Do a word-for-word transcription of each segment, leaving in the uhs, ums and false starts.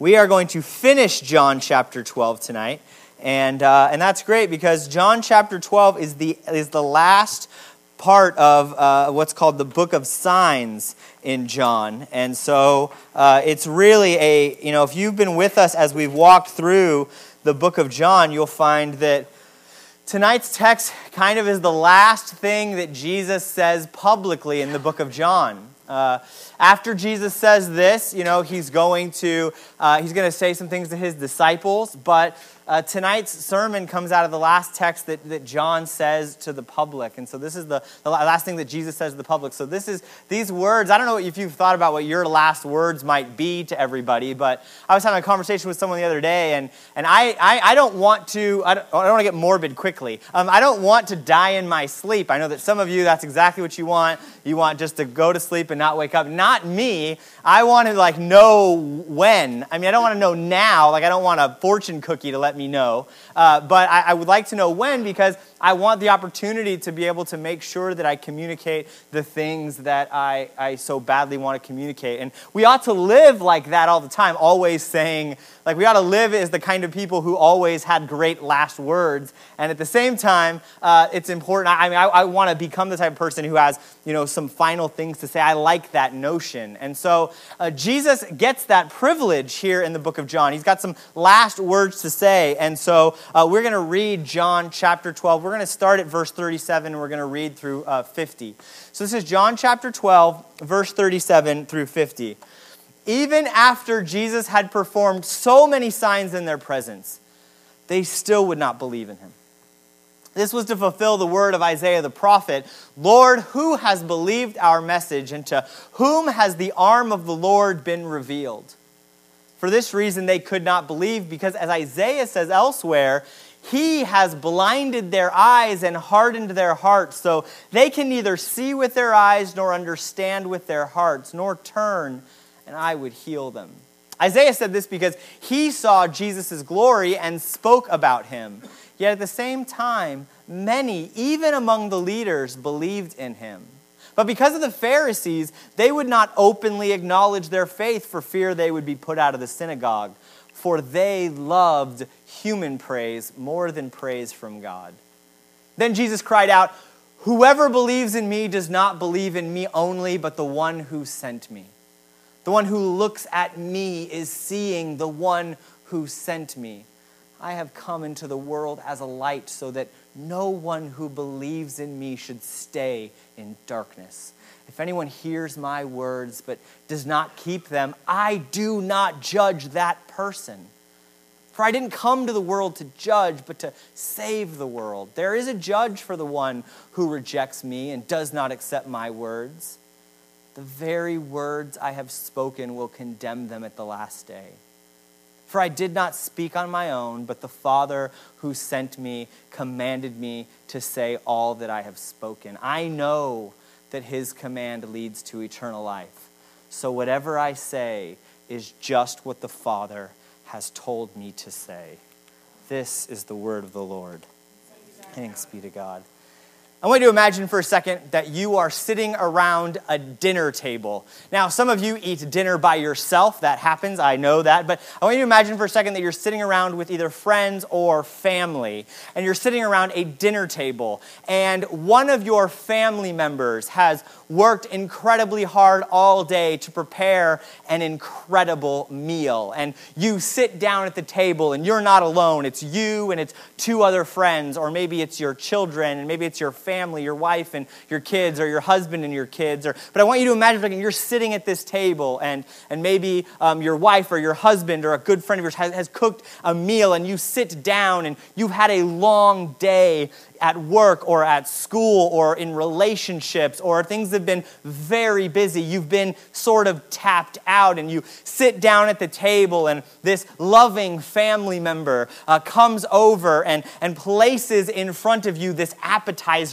We are going to finish John chapter twelve tonight, and uh, and that's great because John chapter twelve is the is the last part of uh, what's called the book of signs in John, and so uh, it's really a you know if you've been with us as we've walked through the book of John, you'll find that tonight's text kind of is the last thing that Jesus says publicly in the book of John. Uh, after Jesus says this, you know, he's going to uh, he's going to say some things to his disciples, but uh, tonight's sermon comes out of the last text that, that John says to the public, and so this is the, the last thing that Jesus says to the public. So this is these words. I don't know if you've thought about what your last words might be to everybody, but I was having a conversation with someone the other day, and and I I, I don't want to I don't, I don't want to get morbid quickly. Um, I don't want to die in my sleep. I know that some of you that's exactly what you want. You want just to go to sleep and not wake up. Not me. I want to like know when. I mean, I don't want to know now. Like I don't want a fortune cookie to let me know. Uh, but I, I would like to know when because I want the opportunity to be able to make sure that I communicate the things that I, I so badly want to communicate. And we ought to live like that all the time, always saying, like we ought to live as the kind of people who always had great last words. And at the same time, uh, it's important. I mean, I, I want to become the type of person who has, you know, some final things to say. I like that notion. And so uh, Jesus gets that privilege here in the book of John. He's got some last words to say. And so uh, we're going to read John chapter twelve. We're We're going to start at verse thirty-seven, and we're going to read through uh, fifty. So this is John chapter twelve, verse thirty-seven through fifty. Even after Jesus had performed so many signs in their presence, they still would not believe in him. This was to fulfill the word of Isaiah the prophet, "Lord, who has believed our message, and to whom has the arm of the Lord been revealed?" For this reason they could not believe, because as Isaiah says elsewhere, "He has blinded their eyes and hardened their hearts, so they can neither see with their eyes nor understand with their hearts, nor turn, and I would heal them." Isaiah said this because he saw Jesus' glory and spoke about him. Yet at the same time, many, even among the leaders, believed in him. But because of the Pharisees, they would not openly acknowledge their faith for fear they would be put out of the synagogue. For they loved human praise more than praise from God. Then Jesus cried out, "Whoever believes in me does not believe in me only, but the one who sent me. The one who looks at me is seeing the one who sent me. I have come into the world as a light so that no one who believes in me should stay in darkness. If anyone hears my words but does not keep them, I do not judge that person. For I didn't come to the world to judge, but to save the world. There is a judge for the one who rejects me and does not accept my words. The very words I have spoken will condemn them at the last day. For I did not speak on my own, but the Father who sent me commanded me to say all that I have spoken. I know that his command leads to eternal life. So whatever I say is just what the Father has told me to say." This is the word of the Lord. Thanks be to God. I want you to imagine for a second that you are sitting around a dinner table. Now, some of you eat dinner by yourself. That happens, I know that. But I want you to imagine for a second that you're sitting around with either friends or family. And you're sitting around a dinner table. And one of your family members has worked incredibly hard all day to prepare an incredible meal. And you sit down at the table and you're not alone. It's you and it's two other friends, or maybe it's your children, and maybe it's your family, your wife and your kids, or your husband and your kids. Or, but I want you to imagine like, you're sitting at this table, and, and maybe um, your wife or your husband or a good friend of yours has, has cooked a meal, and you sit down and you've had a long day at work or at school or in relationships, or things have been very busy. You've been sort of tapped out, and you sit down at the table, and this loving family member uh, comes over and, and places in front of you this appetizer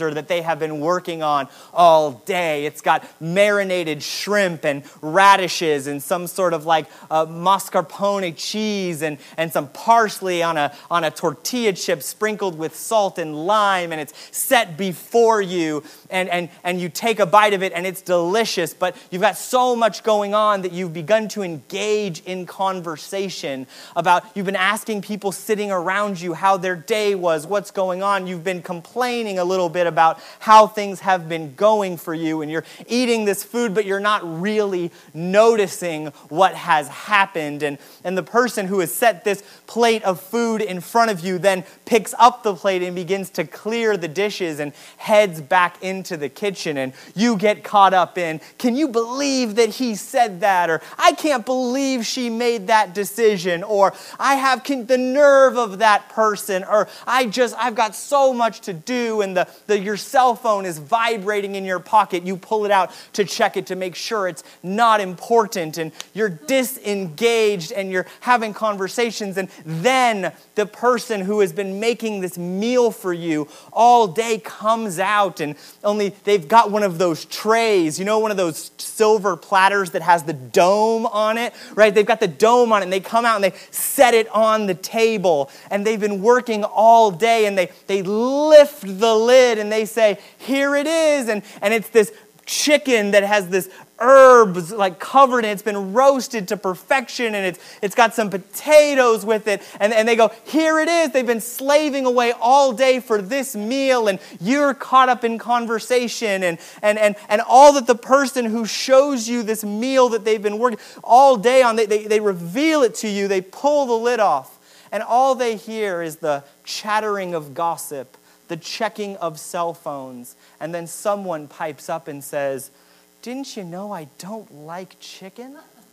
lobster that they have been working on all day. It's got marinated shrimp and radishes and some sort of like uh, mascarpone cheese and, and some parsley on a, on a tortilla chip sprinkled with salt and lime, and it's set before you, and, and, and you take a bite of it and it's delicious, but you've got so much going on that you've begun to engage in conversation about, you've been asking people sitting around you how their day was, what's going on. You've been complaining a little bit about how things have been going for you, and you're eating this food, but you're not really noticing what has happened. And, and the person who has set this plate of food in front of you then picks up the plate and begins to clear the dishes and heads back into the kitchen, and you get caught up in, can you believe that he said that? Or I can't believe she made that decision. Or I have can, the nerve of that person. Or I just, I've got so much to do, and the, the your cell phone is vibrating in your pocket. You pull it out to check it to make sure it's not important, and you're disengaged and you're having conversations, and then the person who has been making this meal for you all day comes out, and only they've got one of those trays, you know, one of those silver platters that has the dome on it, right? They've got the dome on it, and they come out and they set it on the table, and they've been working all day, and they, they lift the lid and they say, here it is, and, and it's this chicken that has this herbs like covered in it. It's been roasted to perfection, and it's it's got some potatoes with it, and, and they go, here it is. They've been slaving away all day for this meal, and you're caught up in conversation, and and and, and all that the person who shows you this meal that they've been working all day on, they, they, they reveal it to you, they pull the lid off, and all they hear is the chattering of gossip, the checking of cell phones, and then someone pipes up and says, didn't you know I don't like chicken?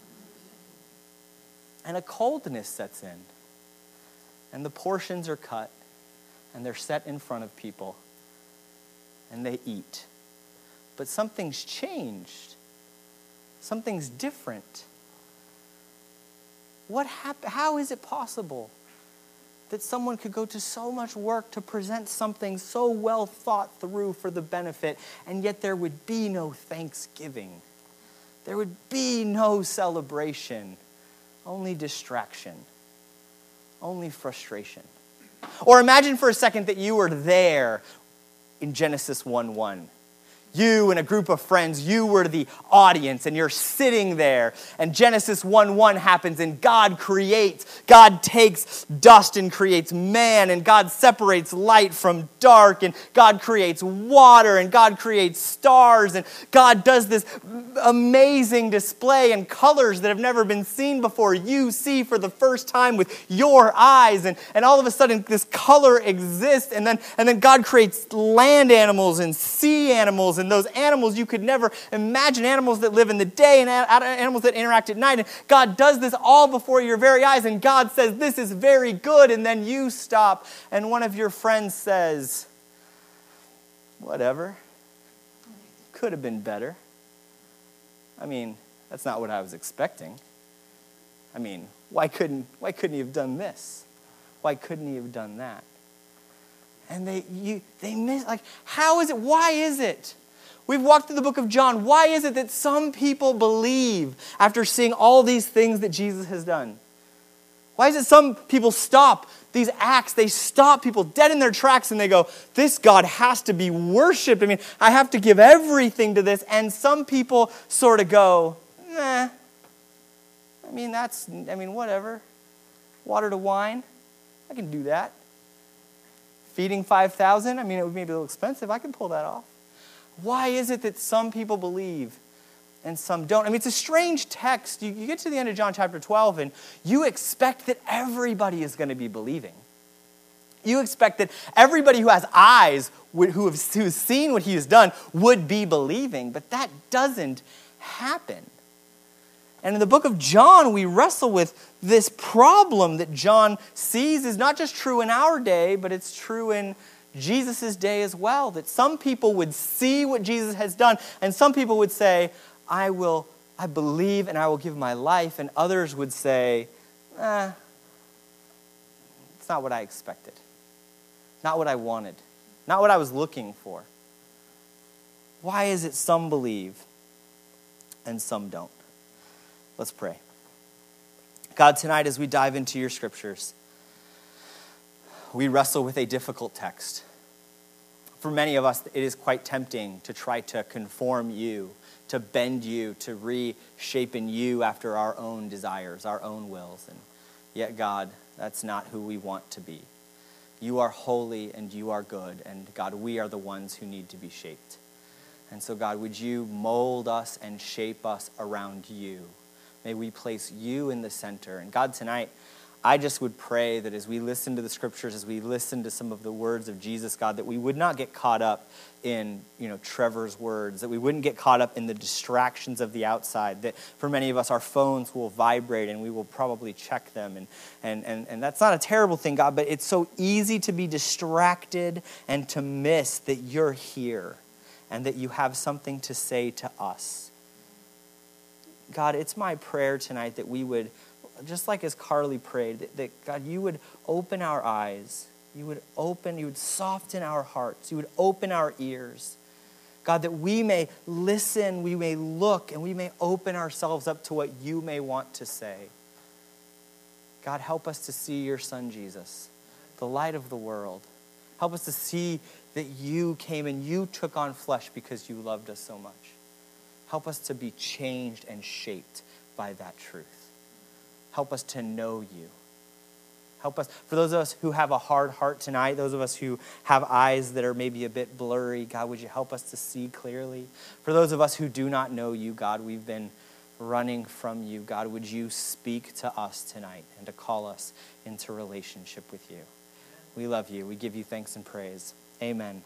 And a coldness sets in. And the portions are cut, and they're set in front of people, and they eat. But something's changed. Something's different. What hap- How is it possible that someone could go to so much work to present something so well thought through for the benefit, and yet there would be no thanksgiving? There would be no celebration, only distraction, only frustration. Or imagine for a second that you were there in Genesis one one. You and a group of friends, you were the audience, and you're sitting there, and Genesis one one happens, and God creates. God takes dust and creates man, and God separates light from dark, and God creates water, and God creates stars, and God does this amazing display and colors that have never been seen before. You see for the first time with your eyes, and, and all of a sudden this color exists, and then, and then God creates land animals and sea animals, and And those animals you could never imagine, animals that live in the day and animals that interact at night. And God does this all before your very eyes, and God says, this is very good. And then you stop, and one of your friends says, whatever, could have been better. I mean, that's not what I was expecting. I mean, why couldn't, why couldn't he have done this? Why couldn't he have done that? And they you they miss, like, how is it, why is it? We've walked through the book of John. Why is it that some people believe after seeing all these things that Jesus has done? Why is it some people stop these acts? They stop people dead in their tracks, and they go, this God has to be worshipped. I mean, I have to give everything to this. And some people sort of go, nah. I mean, that's, I mean, whatever. Water to wine, I can do that. Feeding five thousand, I mean, it would be a little expensive. I can pull that off. Why is it that some people believe and some don't? I mean, it's a strange text. You, you get to the end of John chapter twelve, and you expect that everybody is going to be believing. You expect that everybody who has eyes, who have who's seen what he has done, would be believing. But that doesn't happen. And in the book of John, we wrestle with this problem that John sees is not just true in our day, but it's true in Jesus' day as well. That some people would see what Jesus has done, and some people would say, I will, I believe and I will give my life. And others would say, eh, it's not what I expected. Not what I wanted. Not what I was looking for. Why is it some believe and some don't? Let's pray. God, tonight as we dive into your scriptures, we wrestle with a difficult text. For many of us, it is quite tempting to try to conform you, to bend you, to reshape in you after our own desires, our own wills. And yet, God, that's not who we want to be. You are holy and you are good, and God, we are the ones who need to be shaped. And so, God, would you mold us and shape us around you? May we place you in the center. And God, tonight, I just would pray that as we listen to the scriptures, as we listen to some of the words of Jesus, God, that we would not get caught up in, you know, Trevor's words, that we wouldn't get caught up in the distractions of the outside, that for many of us, our phones will vibrate and we will probably check them. And, and, and, and that's not a terrible thing, God, but it's so easy to be distracted and to miss that you're here and that you have something to say to us. God, it's my prayer tonight that we would, just like as Carly prayed, that, that God, you would open our eyes, you would open, you would soften our hearts, you would open our ears. God, that we may listen, we may look, and we may open ourselves up to what you may want to say. God, help us to see your son Jesus, the light of the world. Help us to see that you came and you took on flesh because you loved us so much. Help us to be changed and shaped by that truth. Help us to know you. Help us, for those of us who have a hard heart tonight, those of us who have eyes that are maybe a bit blurry, God, would you help us to see clearly? For those of us who do not know you, God, we've been running from you. God, would you speak to us tonight and to call us into relationship with you? We love you. We give you thanks and praise. Amen.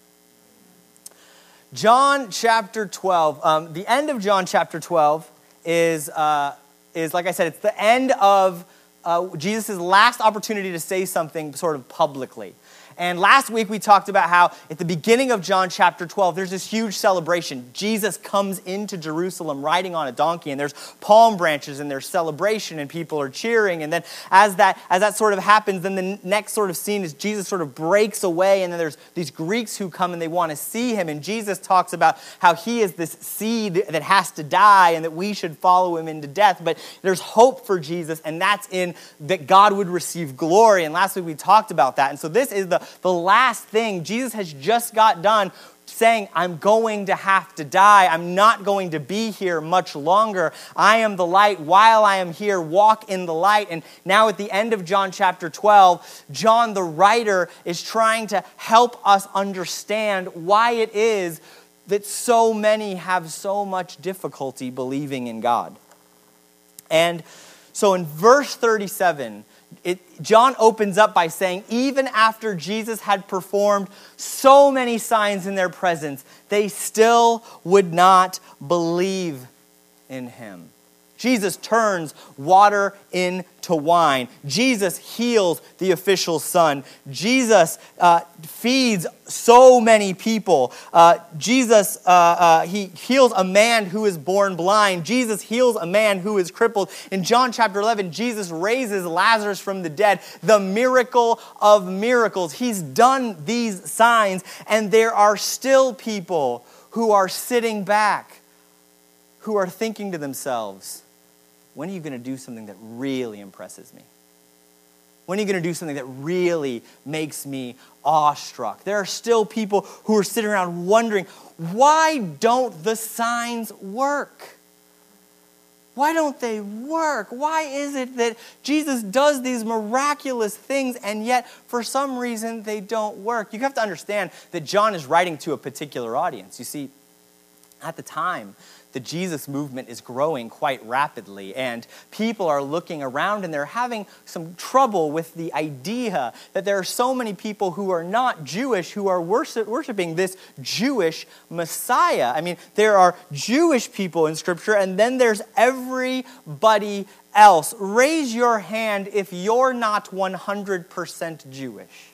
John chapter twelve. Um, the end of John chapter twelve is, uh, is, like I said, it's the end of uh, Jesus' last opportunity to say something sort of publicly. And last week we talked about how at the beginning of John chapter twelve, there's this huge celebration. Jesus comes into Jerusalem riding on a donkey, and there's palm branches, and there's celebration, and people are cheering. And then as that as that sort of happens, then the next sort of scene is Jesus sort of breaks away, and then there's these Greeks who come and they want to see him. And Jesus talks about how he is this seed that has to die and that we should follow him into death. But there's hope for Jesus, and that's in that God would receive glory. And last week we talked about that. And so this is the The last thing. Jesus has just got done saying, I'm going to have to die. I'm not going to be here much longer. I am the light. While I am here, walk in the light. And now at the end of John chapter twelve, John the writer is trying to help us understand why it is that so many have so much difficulty believing in God. And so in verse thirty-seven, It, John opens up by saying, even after Jesus had performed so many signs in their presence, they still would not believe in him. Jesus turns water into wine. Jesus heals the official's son. Jesus uh, feeds so many people. Uh, Jesus, uh, uh, he heals a man who is born blind. Jesus heals a man who is crippled. In John chapter eleven, Jesus raises Lazarus from the dead, the miracle of miracles. He's done these signs, and there are still people who are sitting back, who are thinking to themselves, when are you going to do something that really impresses me? When are you going to do something that really makes me awestruck? There are still people who are sitting around wondering, why don't the signs work? Why don't they work? Why is it that Jesus does these miraculous things and yet for some reason they don't work? You have to understand that John is writing to a particular audience. You see, at the time, the Jesus movement is growing quite rapidly, and people are looking around and they're having some trouble with the idea that there are so many people who are not Jewish who are worship, worshiping this Jewish Messiah. I mean, there are Jewish people in Scripture, and then there's everybody else. Raise your hand if you're not one hundred percent Jewish.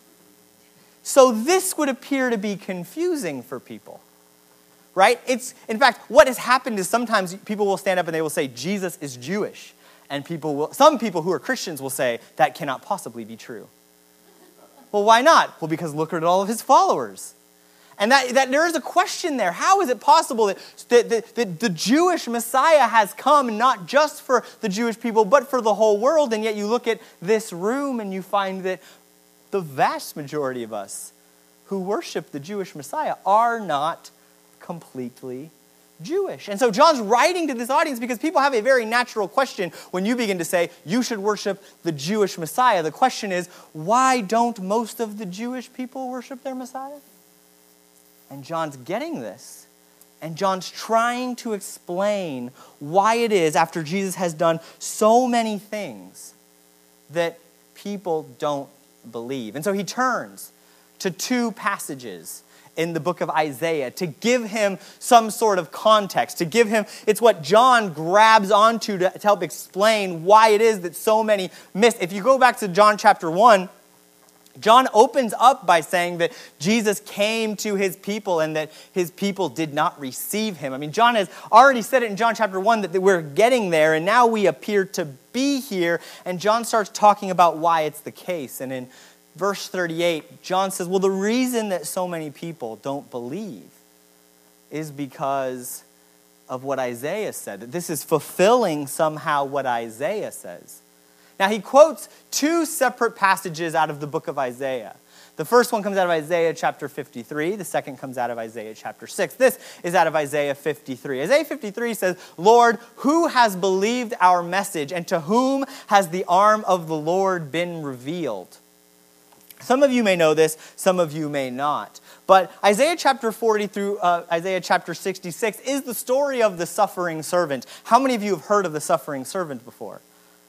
So this would appear to be confusing for people. Right? It's, in fact, what has happened is sometimes people will stand up and they will say, Jesus is Jewish. And people will, some people who are Christians will say, that cannot possibly be true. Well, why not? Well, because look at all of his followers. And that, that there is a question there. How is it possible that, that, that, that the Jewish Messiah has come not just for the Jewish people, but for the whole world? And yet you look at this room and you find that the vast majority of us who worship the Jewish Messiah are not completely Jewish. And so John's writing to this audience because people have a very natural question when you begin to say, you should worship the Jewish Messiah. The question is, why don't most of the Jewish people worship their Messiah? And John's getting this. And John's trying to explain why it is, after Jesus has done so many things, that people don't believe. And so he turns to two passages in the book of Isaiah to give him some sort of context, to give him, it's what John grabs onto to, to help explain why it is that so many miss. If you go back to John chapter one, John opens up by saying that Jesus came to his people and that his people did not receive him. I mean, John has already said it in John chapter one that we're getting there, and now we appear to be here. And John starts talking about why it's the case. And in verse thirty-eight, John says, well, the reason that so many people don't believe is because of what Isaiah said, that this is fulfilling somehow what Isaiah says. Now, he quotes two separate passages out of the book of Isaiah. The first one comes out of Isaiah chapter fifty-three. The second comes out of Isaiah chapter six. This is out of Isaiah fifty-three. Isaiah fifty-three says, Lord, who has believed our message, and to whom has the arm of the Lord been revealed? Some of you may know this, some of you may not. But Isaiah chapter forty through uh, Isaiah chapter sixty-six is the story of the suffering servant. How many of you have heard of the suffering servant before?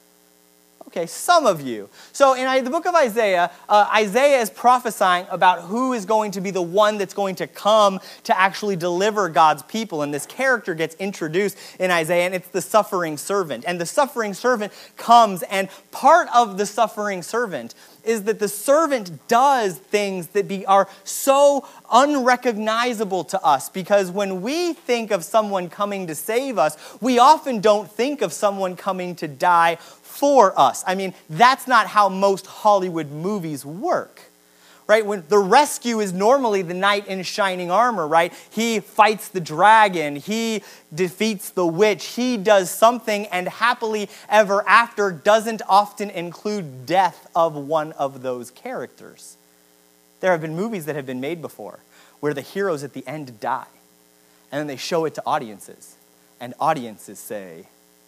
Okay, some of you. So in the book of Isaiah, uh, Isaiah is prophesying about who is going to be the one that's going to come to actually deliver God's people. And this character gets introduced in Isaiah, and it's the suffering servant. And the suffering servant comes, and part of the suffering servant is that the servant does things that be, are so unrecognizable to us, because when we think of someone coming to save us, we often don't think of someone coming to die for us. I mean, that's not how most Hollywood movies work, right? When the rescue is normally the knight in shining armor, right? He fights the dragon, he defeats the witch, he does something, and happily ever after doesn't often include death of one of those characters. There have been movies that have been made before where the heroes at the end die, and then they show it to audiences, and audiences say,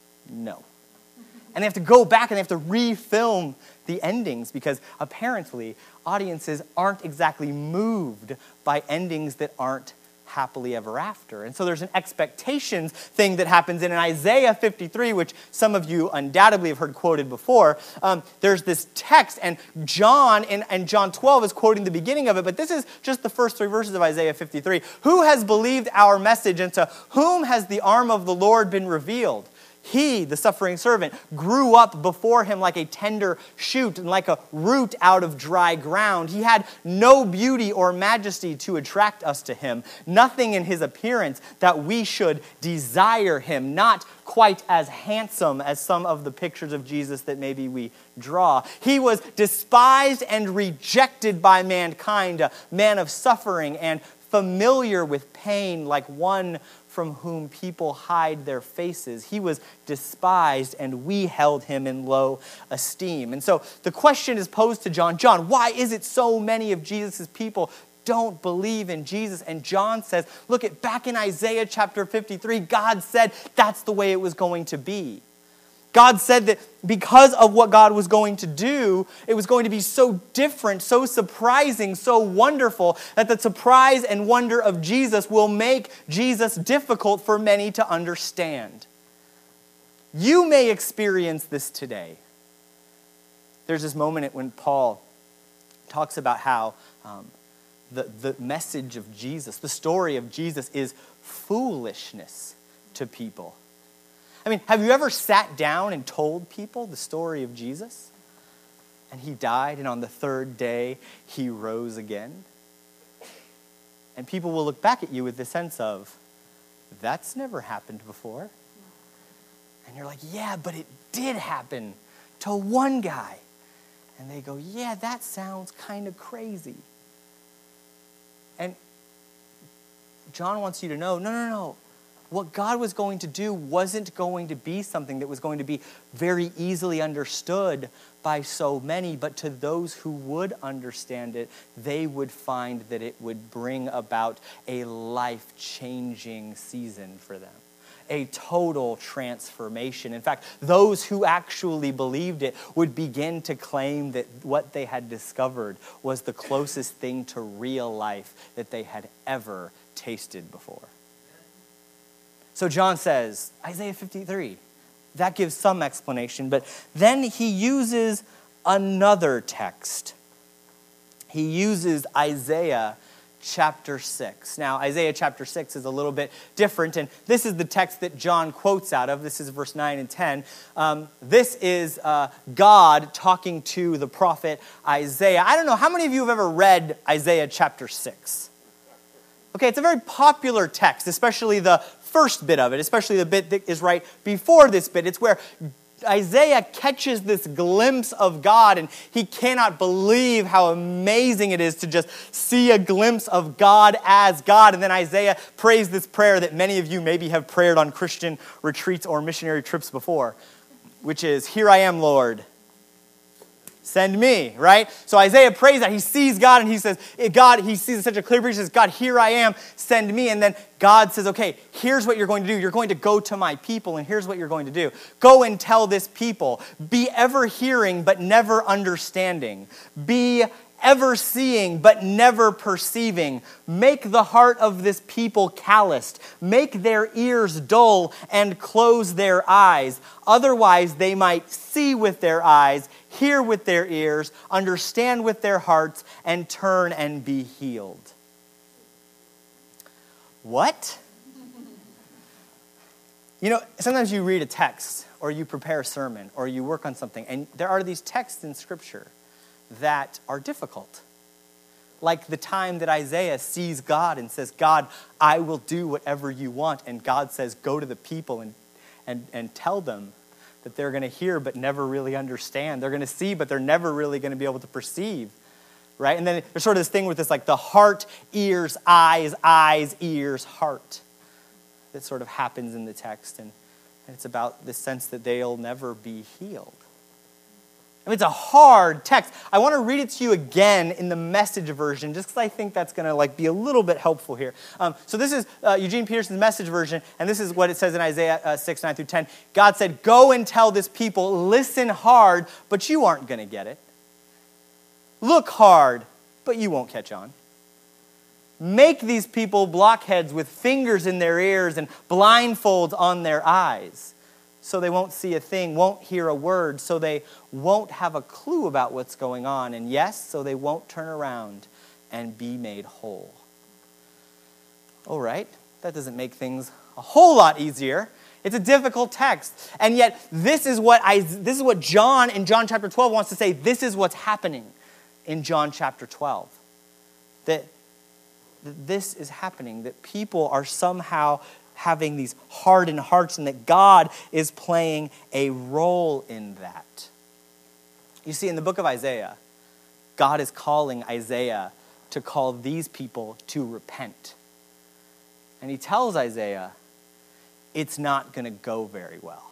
no. And they have to go back and they have to refilm the endings because apparently audiences aren't exactly moved by endings that aren't happily ever after. And so there's an expectations thing that happens. And in Isaiah fifty-three, which some of you undoubtedly have heard quoted before, um, there's this text, and John in, and John twelve is quoting the beginning of it, but this is just the first three verses of Isaiah fifty-three. Who has believed our message, and to whom has the arm of the Lord been revealed? He, the suffering servant, grew up before him like a tender shoot and like a root out of dry ground. He had no beauty or majesty to attract us to him, nothing in his appearance that we should desire him, not quite as handsome as some of the pictures of Jesus that maybe we draw. He was despised and rejected by mankind, a man of suffering and familiar with pain, like one from whom people hide their faces. He was despised, and we held him in low esteem. And so the question is posed to John. John, why is it so many of Jesus' people don't believe in Jesus? And John says, look, at back in Isaiah chapter fifty-three, God said that's the way it was going to be. God said that because of what God was going to do, it was going to be so different, so surprising, so wonderful, that the surprise and wonder of Jesus will make Jesus difficult for many to understand. You may experience this today. There's this moment when Paul talks about how um, the, the message of Jesus, the story of Jesus, is foolishness to people. I mean, have you ever sat down and told people the story of Jesus? And he died, and on the third day, he rose again. And people will look back at you with the sense of, that's never happened before. And you're like, yeah, but it did happen to one guy. And they go, yeah, that sounds kind of crazy. And John wants you to know, no, no, no. What God was going to do wasn't going to be something that was going to be very easily understood by so many, but to those who would understand it, they would find that it would bring about a life-changing season for them. A total transformation. In fact, those who actually believed it would begin to claim that what they had discovered was the closest thing to real life that they had ever tasted before. So John says, Isaiah fifty-three, that gives some explanation, but then he uses another text. He uses Isaiah chapter six. Now, Isaiah chapter six is a little bit different, and this is the text that John quotes out of. This is verse nine and ten. Um, this is uh, God talking to the prophet Isaiah. I don't know, how many of you have ever read Isaiah chapter six? Okay, it's a very popular text, especially the first bit of it, especially the bit that is right before this bit. It's where Isaiah catches this glimpse of God, and he cannot believe how amazing it is to just see a glimpse of God as God. And then Isaiah prays this prayer that many of you maybe have prayed on Christian retreats or missionary trips before, which is, "Here I am, Lord. Send me," right? So Isaiah prays that. He sees God and he says, God, he sees such a clear picture. He says, God, here I am, send me. And then God says, okay, here's what you're going to do. You're going to go to my people, and here's what you're going to do. Go and tell this people. Be ever hearing, but never understanding. Be ever seeing, but never perceiving. Make the heart of this people calloused. Make their ears dull and close their eyes. Otherwise, they might see with their eyes, hear with their ears, understand with their hearts, and turn and be healed. What? You know, sometimes you read a text, or you prepare a sermon, or you work on something, and there are these texts in Scripture that are difficult. Like the time that Isaiah sees God and says, God, I will do whatever you want. And God says, go to the people and, and, and tell them that they're going to hear but never really understand. They're going to see, but they're never really going to be able to perceive. Right? And then there's sort of this thing with this, like the heart, ears, eyes, eyes, ears, heart. That sort of happens in the text. And, and it's about the sense that they'll never be healed. I mean, it's a hard text. I want to read it to you again in the Message version, just because I think that's going to like be a little bit helpful here. Um, so this is uh, Eugene Peterson's Message version, and this is what it says in Isaiah uh, six, nine through ten. God said, go and tell this people, listen hard, but you aren't going to get it. Look hard, but you won't catch on. Make these people blockheads with fingers in their ears and blindfolds on their eyes, so they won't see a thing, won't hear a word, so they won't have a clue about what's going on, and yes, so they won't turn around and be made whole. All right, that doesn't make things a whole lot easier. It's a difficult text, and yet this is what I, this is what John in John chapter twelve wants to say. This is what's happening in John chapter twelve. That, that this is happening, that people are somehow having these hardened hearts, and that God is playing a role in that. You see, in the book of Isaiah, God is calling Isaiah to call these people to repent. And he tells Isaiah, it's not going to go very well.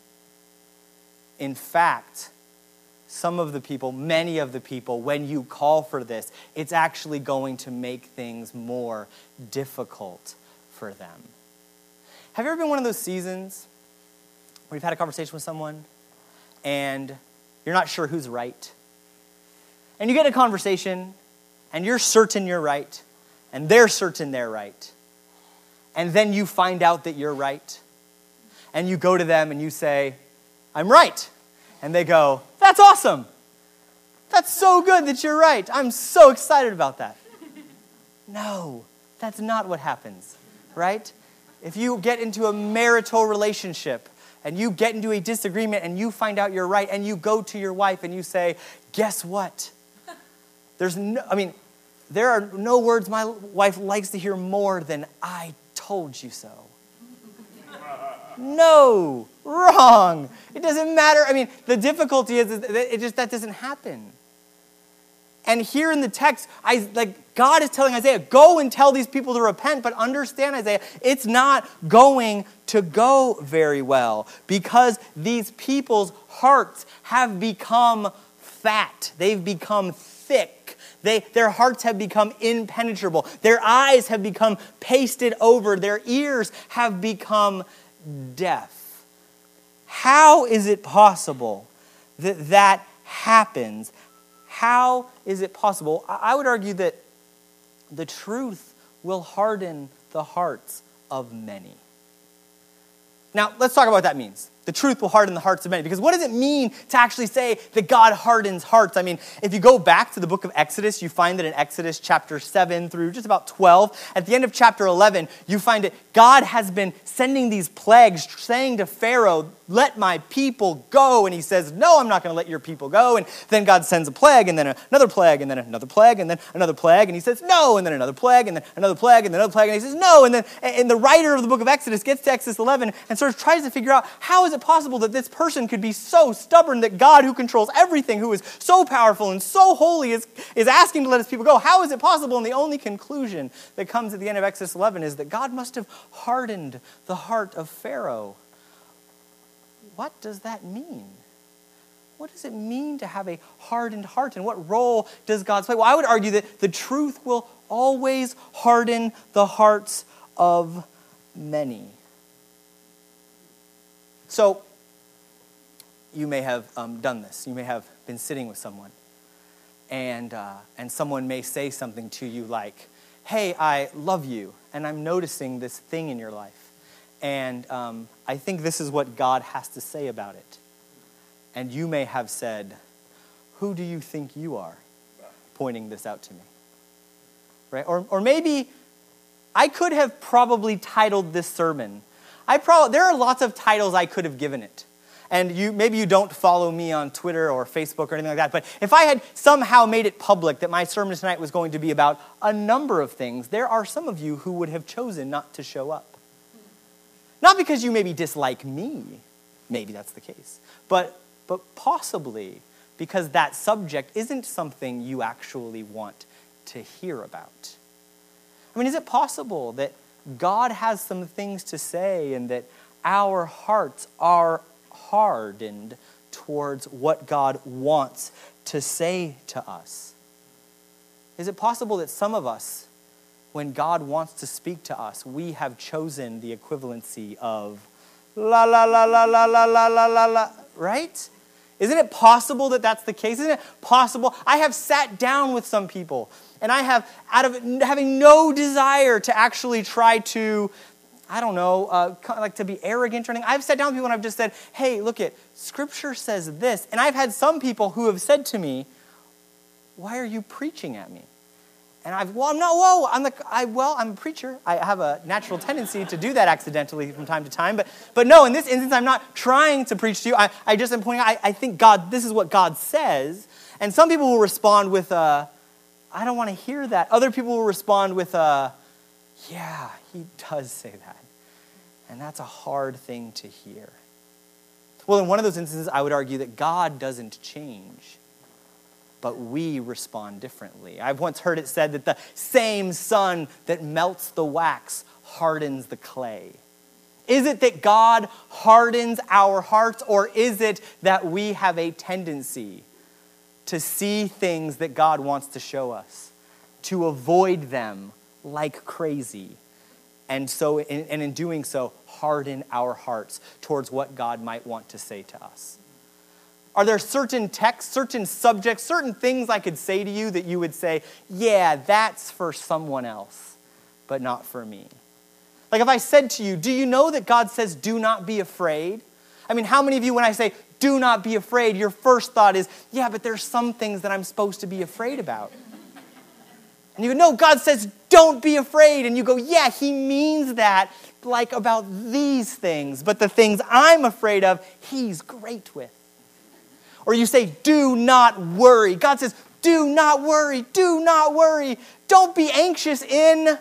In fact, some of the people, many of the people, when you call for this, it's actually going to make things more difficult for them. Have you ever been one of those seasons where you've had a conversation with someone and you're not sure who's right? And you get a conversation and you're certain you're right and they're certain they're right. And then you find out that you're right. And you go to them and you say, I'm right. And they go, that's awesome. That's so good that you're right. I'm so excited about that. No, that's not what happens, right? If you get into a marital relationship and you get into a disagreement and you find out you're right and you go to your wife and you say, guess what? There's no, I mean, there are no words my wife likes to hear more than I told you so. No, wrong. It doesn't matter. I mean, the difficulty is, is that it just that doesn't happen. and here in the text, I, like God is telling Isaiah, go and tell these people to repent, but understand, Isaiah, it's not going to go very well because these people's hearts have become fat. They've become thick. They, their hearts have become impenetrable. Their eyes have become pasted over. Their ears have become deaf. How is it possible that that happens? How is it possible? I would argue that the truth will harden the hearts of many. Now, let's talk about what that means. The truth will harden the hearts of many. Because what does it mean to actually say that God hardens hearts? I mean, if you go back to the book of Exodus, you find that in Exodus chapter seven through just about twelve, at the end of chapter eleven, you find that God has been sending these plagues, saying to Pharaoh, let my people go. And he says, no, I'm not going to let your people go. And then God sends a plague, and then another plague, and then another plague, and then another plague. And he says, no, and then another plague, and then another plague, and then another plague. And he says, no. And then and the writer of the book of Exodus gets to Exodus eleven and sort of tries to figure out, how is it possible that this person could be so stubborn that God, who controls everything, who is so powerful and so holy, is, is asking to let his people go? How is it possible? And the only conclusion that comes at the end of Exodus eleven is that God must have hardened the heart of Pharaoh. What does that mean? What does it mean to have a hardened heart? And what role does God play? Well, I would argue that the truth will always harden the hearts of many. So, you may have um, done this. You may have been sitting with someone, and uh, and someone may say something to you like, hey, I love you, and I'm noticing this thing in your life. And um, I think this is what God has to say about it. And you may have said, who do you think you are pointing this out to me? Right? Or or maybe I could have probably titled this sermon. I probably there are lots of titles I could have given it. And you maybe you don't follow me on Twitter or Facebook or anything like that, but if I had somehow made it public that my sermon tonight was going to be about a number of things, there are some of you who would have chosen not to show up. Not because you maybe dislike me, maybe that's the case, but but possibly because that subject isn't something you actually want to hear about. I mean, is it possible that God has some things to say and that our hearts are hardened towards what God wants to say to us? Is it possible that some of us, when God wants to speak to us, we have chosen the equivalency of la la la la la la la la la la, right? Isn't it possible that that's the case? Isn't it possible? I have sat down with some people, and I have, out of having no desire to actually try to, I don't know, uh, like to be arrogant or anything, I've sat down with people and I've just said, hey, look it, Scripture says this. And I've had some people who have said to me, why are you preaching at me? And I've, well, I'm not, whoa, I'm the, I, well, I'm a preacher. I have a natural tendency to do that accidentally from time to time. But but no, in this instance, I'm not trying to preach to you. I, I just am pointing out, I, I think God, this is what God says. And some people will respond with, uh, I don't want to hear that. Other people will respond with, uh, yeah, he does say that. And that's a hard thing to hear. Well, in one of those instances, I would argue that God doesn't change, but we respond differently. I've once heard it said that the same sun that melts the wax hardens the clay. Is it that God hardens our hearts, or is it that we have a tendency to see things that God wants to show us, to avoid them like crazy, and so, in, and in doing so, harden our hearts towards what God might want to say to us? Are there certain texts, certain subjects, certain things I could say to you that you would say, yeah, that's for someone else, but not for me? Like if I said to you, do you know that God says, do not be afraid? I mean, how many of you, when I say, do not be afraid, your first thought is, yeah, but there's some things that I'm supposed to be afraid about. And you go, no, God says, don't be afraid. And you go, yeah, he means that, like about these things, but the things I'm afraid of, he's great with. Or you say, do not worry. God says, do not worry, do not worry. Don't be anxious in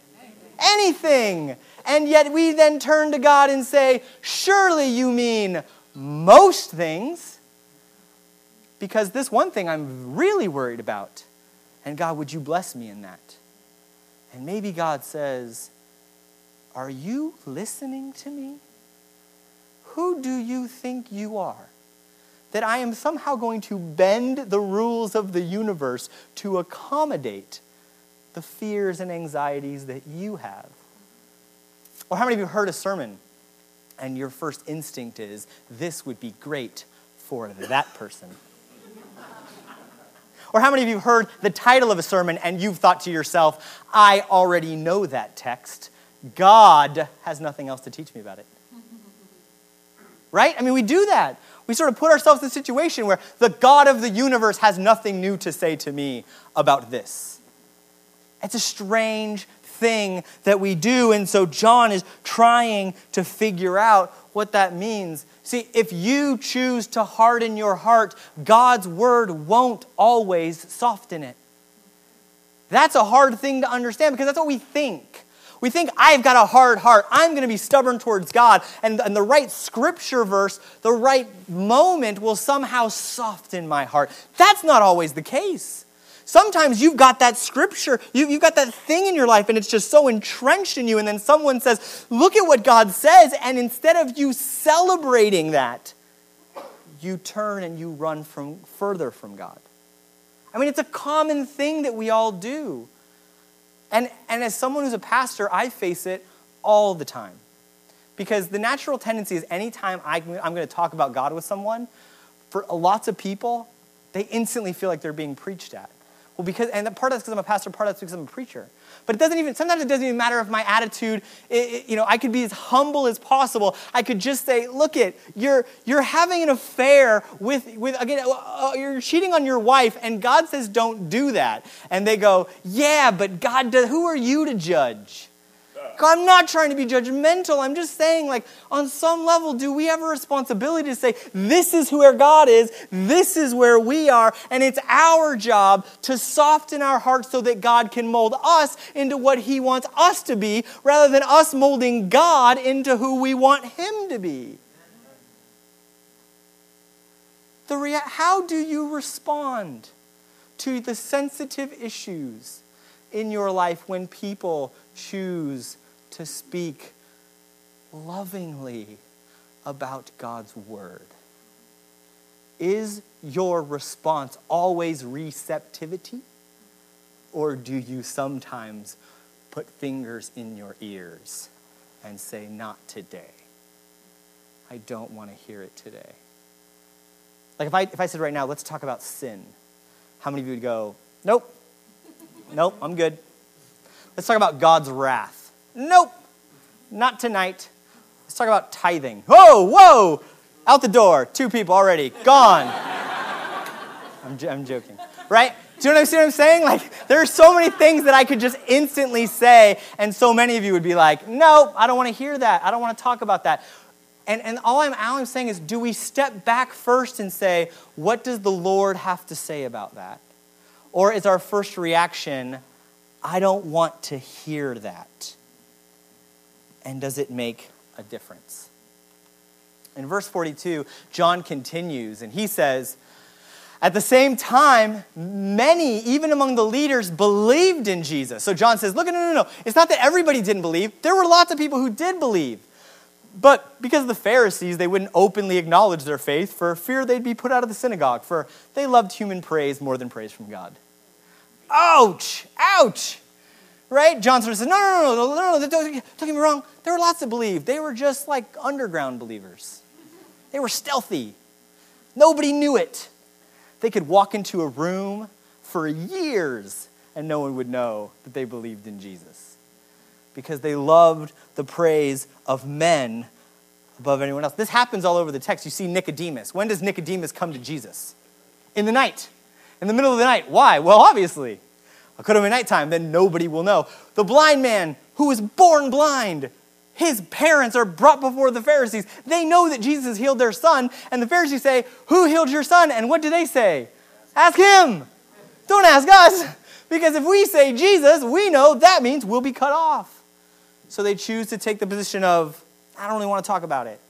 anything. And yet we then turn to God and say, surely you mean most things, because this one thing I'm really worried about. And God, would you bless me in that? And maybe God says, are you listening to me? Who do you think you are? That I am somehow going to bend the rules of the universe to accommodate the fears and anxieties that you have? Or how many of you heard a sermon and your first instinct is, this would be great for that person? Or how many of you heard the title of a sermon and you've thought to yourself, I already know that text. God has nothing else to teach me about it. Right? I mean, we do that. We sort of put ourselves in a situation where the God of the universe has nothing new to say to me about this. It's a strange thing that we do, and so John is trying to figure out what that means. See, if you choose to harden your heart, God's word won't always soften it. That's a hard thing to understand because that's what we think. We think, I've got a hard heart. I'm going to be stubborn towards God. And, and the right scripture verse, the right moment will somehow soften my heart. That's not always the case. Sometimes you've got that scripture, you, you've got that thing in your life, and it's just so entrenched in you, and then someone says, look at what God says, and instead of you celebrating that, you turn and you run from further from God. I mean, it's a common thing that we all do. And, and as someone who's a pastor, I face it all the time. Because the natural tendency is anytime I, I'm going to talk about God with someone, for lots of people, they instantly feel like they're being preached at. Well, because, and part of that's because I'm a pastor, part of that's because I'm a preacher. But it doesn't even, sometimes it doesn't even matter if my attitude, it, it, you know, I could be as humble as possible. I could just say, look it, you're, you're having an affair with, with again, uh, you're cheating on your wife, and God says don't do that. And they go, yeah, but God does, who are you to judge? I'm not trying to be judgmental. I'm just saying, like, on some level, do we have a responsibility to say, this is where God is, this is where we are, and it's our job to soften our hearts so that God can mold us into what he wants us to be, rather than us molding God into who we want him to be. The rea- how do you respond to the sensitive issues in your life when people choose to speak lovingly about God's word? Is your response always receptivity? Or do you sometimes put fingers in your ears and say, not today. I don't want to hear it today. Like if I if I said right now, let's talk about sin, how many of you would go, nope, nope, I'm good. Let's talk about God's wrath. Nope, not tonight. Let's talk about tithing. Whoa, whoa, out the door. Two people already, gone. I'm, I'm joking, right? Do you know what I'm saying? Like, there are so many things that I could just instantly say, and so many of you would be like, nope, I don't want to hear that. I don't want to talk about that. And, and all, I'm, all I'm saying is, do we step back first and say, what does the Lord have to say about that? Or is our first reaction, I don't want to hear that? And does it make a difference? In verse forty-two, John continues, and he says, at the same time, many, even among the leaders, believed in Jesus. So John says, look, no, no, no. It's not that everybody didn't believe. There were lots of people who did believe. But because of the Pharisees, they wouldn't openly acknowledge their faith for fear they'd be put out of the synagogue, for they loved human praise more than praise from God. Ouch! Ouch! Right? John sort of says, no, no, no, no, no, no, don't, don't get me wrong. There were lots that believed. They were just like underground believers. They were stealthy. Nobody knew it. They could walk into a room for years and no one would know that they believed in Jesus because they loved the praise of men above anyone else. This happens all over the text. You see Nicodemus. When does Nicodemus come to Jesus? In the night. In the middle of the night. Why? Well, obviously. It could have been nighttime, then nobody will know. The blind man who was born blind, his parents are brought before the Pharisees. They know that Jesus healed their son, and the Pharisees say, who healed your son? And what do they say? Ask him. Don't ask us. Because if we say Jesus, we know that means we'll be cut off. So they choose to take the position of, I don't really want to talk about it.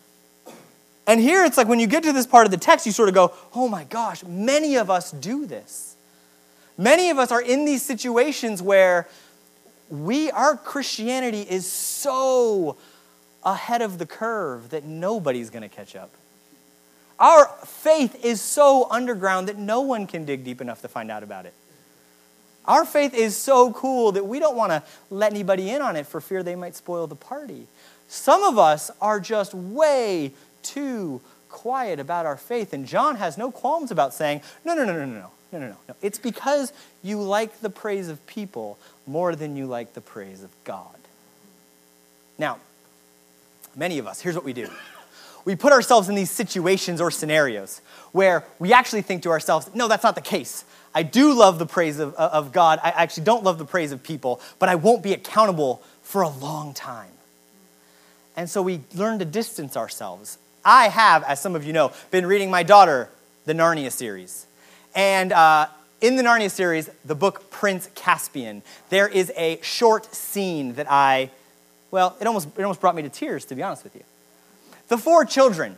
And here it's like when you get to this part of the text, you sort of go, oh my gosh, many of us do this. Many of us are in these situations where we, our Christianity is so ahead of the curve that nobody's going to catch up. Our faith is so underground that no one can dig deep enough to find out about it. Our faith is so cool that we don't want to let anybody in on it for fear they might spoil the party. Some of us are just way too quiet about our faith, and John has no qualms about saying, no, no, no, no, no, no, no, no, no. It's because you like the praise of people more than you like the praise of God. Now, many of us, here's what we do. We put ourselves in these situations or scenarios where we actually think to ourselves, no, that's not the case. I do love the praise of, of God. I actually don't love the praise of people, but I won't be accountable for a long time. And so we learn to distance ourselves. I have, as some of you know, been reading my daughter the Narnia series. And uh, in the Narnia series, the book Prince Caspian, there is a short scene that I, well, it almost, it almost brought me to tears, to be honest with you. The four children,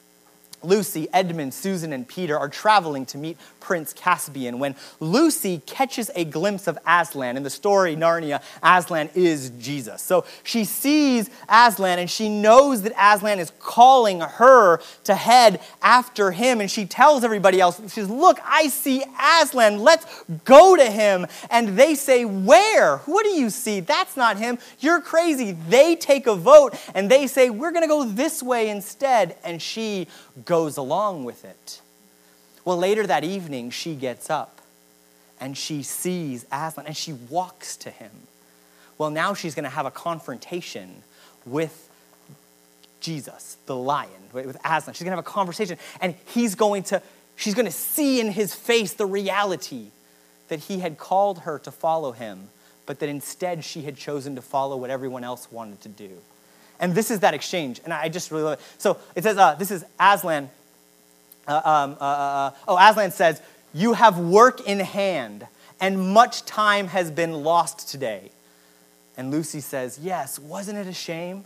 Lucy, Edmund, Susan, and Peter, are traveling to meet Prince Caspian when Lucy catches a glimpse of Aslan. In the story, Narnia, Aslan is Jesus. So she sees Aslan, and she knows that Aslan is calling her to head after him. And she tells everybody else, she says, look, I see Aslan. Let's go to him. And they say, where? What do you see? That's not him. You're crazy. They take a vote, and they say, we're going to go this way instead. And she goes along with it. Well, later that evening, she gets up and she sees Aslan and she walks to him. Well, now she's going to have a confrontation with Jesus, the lion, with Aslan. She's going to have a conversation, and he's going to, she's going to see in his face the reality that he had called her to follow him, but that instead she had chosen to follow what everyone else wanted to do. And this is that exchange, and I just really love it. So it says, uh, this is Aslan. Uh, um, uh, uh, oh, Aslan says, you have work in hand, and much time has been lost today. And Lucy says, yes, wasn't it a shame?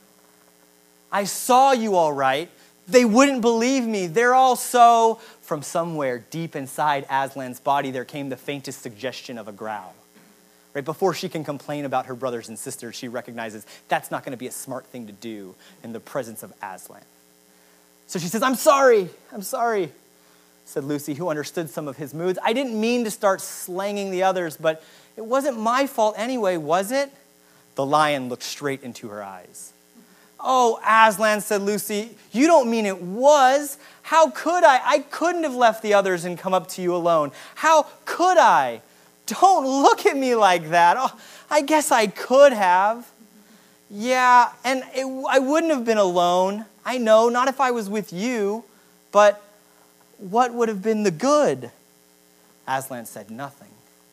I saw you all right. They wouldn't believe me. They're all so... From somewhere deep inside Aslan's body, there came the faintest suggestion of a growl. Right before she can complain about her brothers and sisters, she recognizes that's not going to be a smart thing to do in the presence of Aslan. So she says, I'm sorry, I'm sorry, said Lucy, who understood some of his moods. I didn't mean to start slanging the others, but it wasn't my fault anyway, was it? The lion looked straight into her eyes. Oh, Aslan, said Lucy, you don't mean it was. How could I? I couldn't have left the others and come up to you alone. How could I? Don't look at me like that. Oh, I guess I could have. Yeah, and it, I wouldn't have been alone. I know, not if I was with you, but what would have been the good? Aslan said nothing.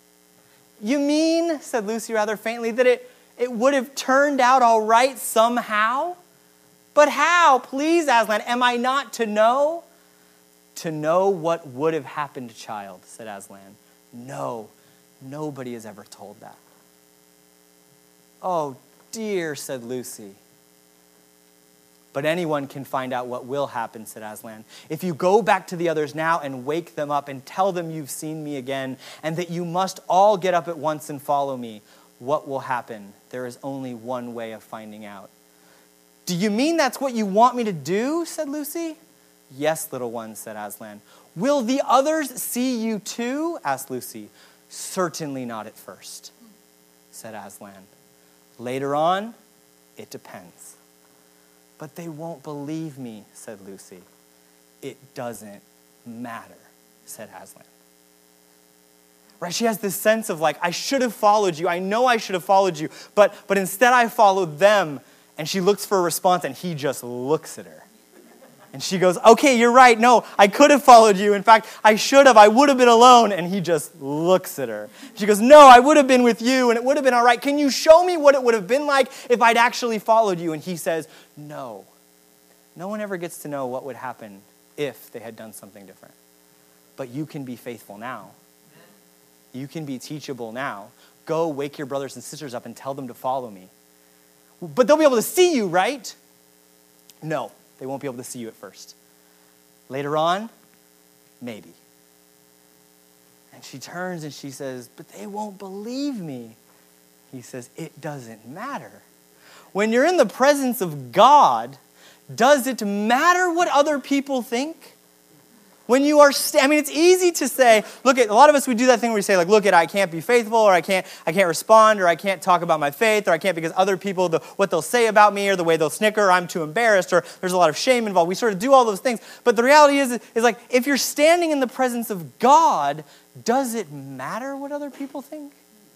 You mean, said Lucy rather faintly, that it, it would have turned out all right somehow? But how? Please, Aslan, am I not to know? To know what would have happened, child, said Aslan. No, nobody has ever told that. Oh, dear, said Lucy. But anyone can find out what will happen, said Aslan. If you go back to the others now and wake them up and tell them you've seen me again and that you must all get up at once and follow me, what will happen? There is only one way of finding out. Do you mean that's what you want me to do? Said Lucy. Yes, little one, said Aslan. Will the others see you too? Asked Lucy. Certainly not at first, said Aslan. Later on, it depends. But they won't believe me, said Lucy. It doesn't matter, said Aslan. Right? She has this sense of like, I should have followed you. I know I should have followed you. But, but instead I followed them. And she looks for a response, and he just looks at her. And she goes, okay, you're right. No, I could have followed you. In fact, I should have. I would have been alone. And he just looks at her. She goes, no, I would have been with you, and it would have been all right. Can you show me what it would have been like if I'd actually followed you? And he says, no. No one ever gets to know what would happen if they had done something different. But you can be faithful now. You can be teachable now. Go wake your brothers and sisters up and tell them to follow me. But they'll be able to see you, right? No, they won't be able to see you at first. Later on, maybe. And she turns and she says, but they won't believe me. He says, it doesn't matter. When you're in the presence of God, does it matter what other people think? When you are, st- I mean, it's easy to say, look at, a lot of us, we do that thing where we say, like, look at, I can't be faithful, or I can't, I can't respond, or I can't talk about my faith, or I can't because other people, the, what they'll say about me, or the way they'll snicker, or I'm too embarrassed, or there's a lot of shame involved. We sort of do all those things. But the reality is, is like, if you're standing in the presence of God, does it matter what other people think?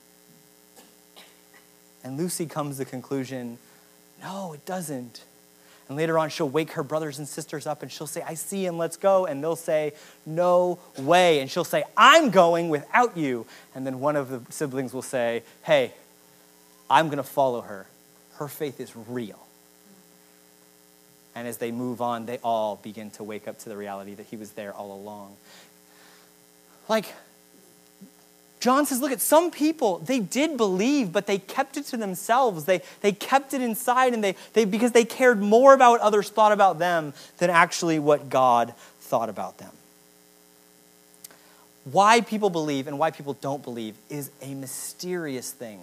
And Lucy comes to the conclusion, no, it doesn't. And later on, she'll wake her brothers and sisters up and she'll say, I see him, let's go. And they'll say, no way. And she'll say, I'm going without you. And then one of the siblings will say, hey, I'm going to follow her. Her faith is real. And as they move on, they all begin to wake up to the reality that he was there all along. Like, John says, look, at some people, they did believe, but they kept it to themselves. They, they kept it inside and they, they because they cared more about what others thought about them than actually what God thought about them. Why people believe and why people don't believe is a mysterious thing.